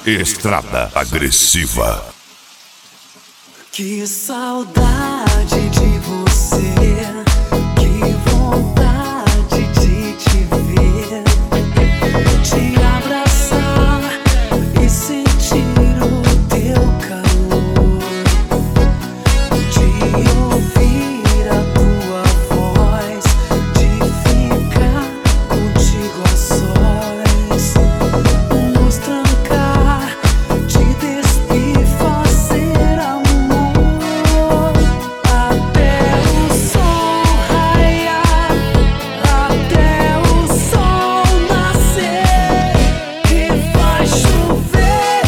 Estrada Agressiva. Que saudade de você, que vontade de te ver, te abraçar e sentir o teu calor, de ouvir a tua voz, de ficar contigo a sós, nos trancar, te despir, fazer amor até o sol raiar, até o sol nascer, e vai chover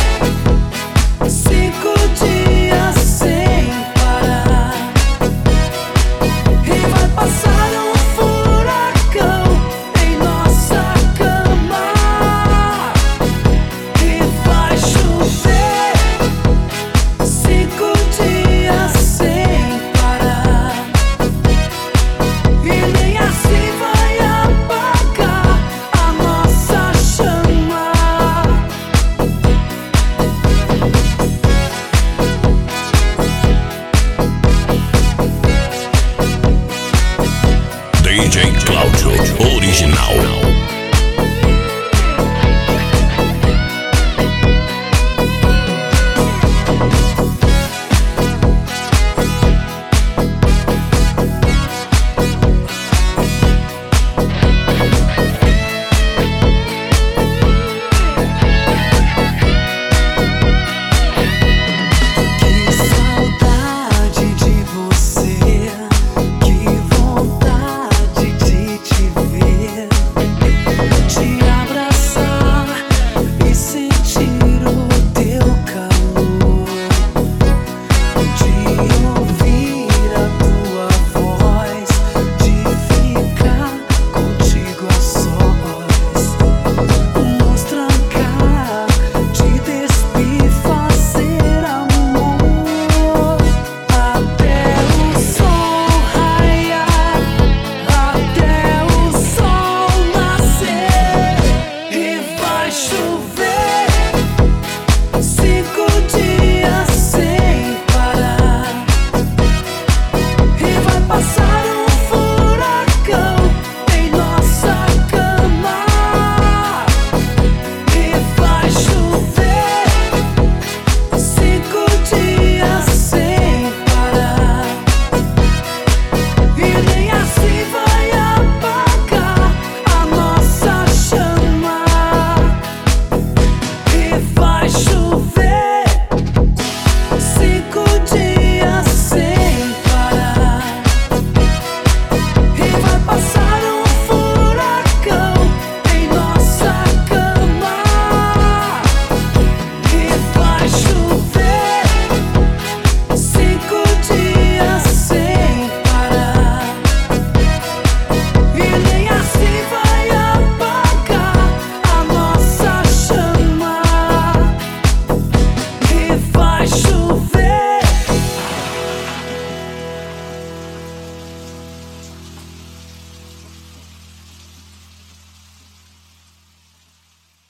5 dias sem parar, e vai passar um furacão em nossa cama, e vai chover 5 dias sem parar, e nem assim vai apagar a nossa chama. DJ Cláudio Original.